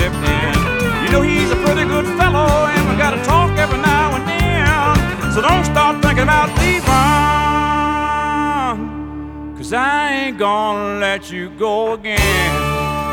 slipped in. You know he's a pretty good fellow, and we gotta talk every now and then. So don't start thinking about leaving, 'cause I ain't gonna let you go again.